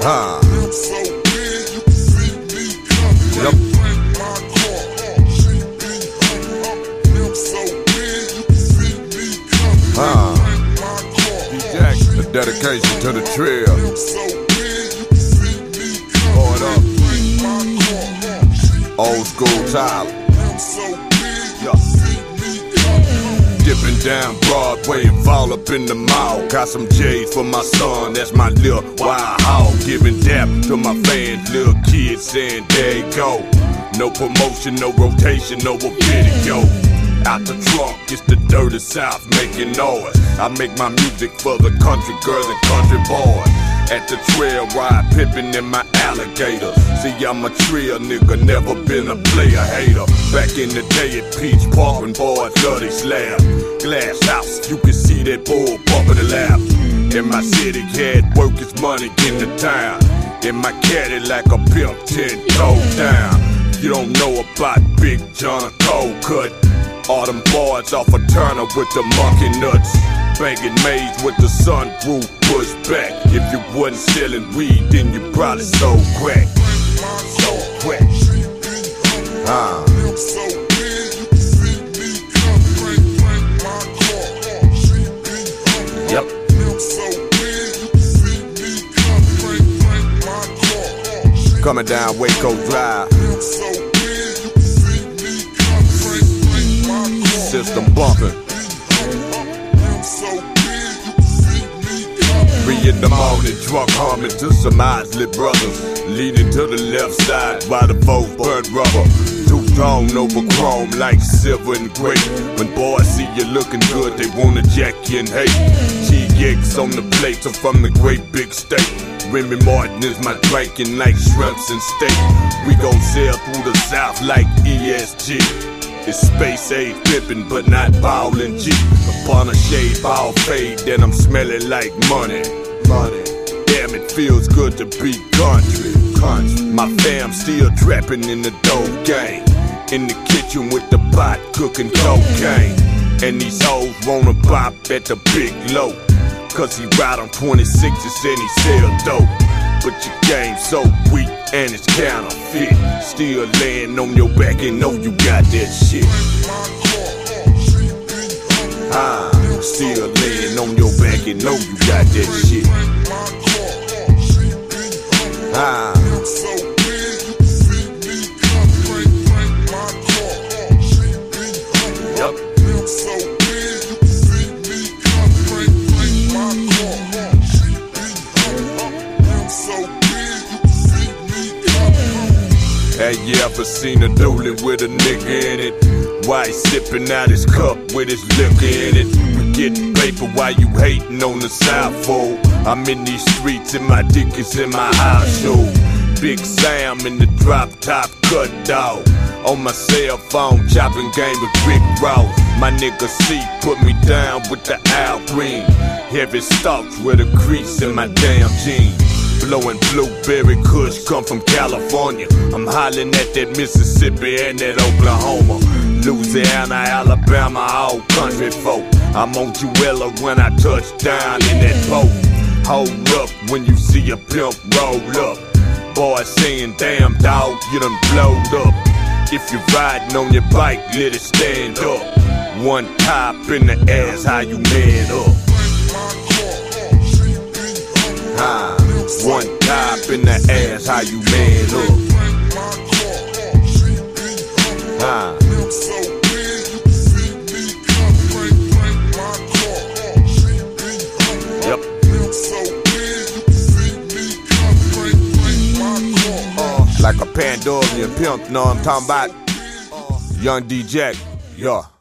Yep. D-Jack, a dedication to the trail. Pour it up. Old school Tyler. Yeah. Dipping down Broadway and fall up in the mall. Got some J's for my son, that's my little wild hog. Giving dap to my fans, little kids saying there you go. No promotion, no rotation, no video. Out the trunk, it's the dirty South making noise. I make my music for the country girls and country boys. At the trail ride, pimpin' in my alligator. See, I'm a trail nigga, never been a player hater. Back in the day at Peach Park when boys dirty slab. Glass house, you can see that bull bumpin' the lap. In my city, had work is money in the town. In my caddy like a pimp 10 toes down. You don't know about Big John or Cold Cut. All them boys off a Turner with the monkey nuts. Banging maize with the sunroof pushed back. If you wasn't selling weed, then you probably sold crack. Sold crack. Yep. Coming down Waco Drive. System bumping. 3 in the morning, drunk humming to some Isley brothers. Leading to the left side by the foes burnt rubber. Two-tone over chrome like silver and gray. When boys see you looking good, they wanna jack you and hate. G-gigs on the plates, I'm from the great big state. Remy Martin is my drinking like shrimps and steak. We gon' sail through the South like ESG. It's space age pimpin', but not ballin' G. Upon a shade ball fade, then I'm smelling like money. Money. Damn, it feels good to be country. My fam still trappin' in the dope game. In the kitchen with the pot cooking cocaine. And these hoes wanna bop at the big low. Cause he ride on 26s and he sell dope. But your game so weak and it's counterfeit. Still laying on your back and know you got that shit. Still laying on your back and know you got that shit. Yep. Have you ever seen a dooley with a nigga in it? Why he sippin' out his cup with his liquor in it? We getting paper while you hatin' on the South Pole. I'm in these streets and my dick is in my house show. Big Sam in the drop top cut dog. On my cell phone chopping game with Rick Ross. My nigga C put me down with the Al Green. Heavy stalks with a crease in my damn jeans. Blowing blueberry kush come from California. I'm hollering at that Mississippi and that Oklahoma. Louisiana, Alabama, all country folk. I'm on Juella when I touch down in that boat. Hold up when you see a pimp roll up. Boy saying, damn dog, you done blowed up. If you riding on your bike, let it stand up. One top in the ass, how you man up? One top in the ass, how you man up? Yep. Like a Pandorian pimp, know what I'm talking about? Young D-Jack, yeah.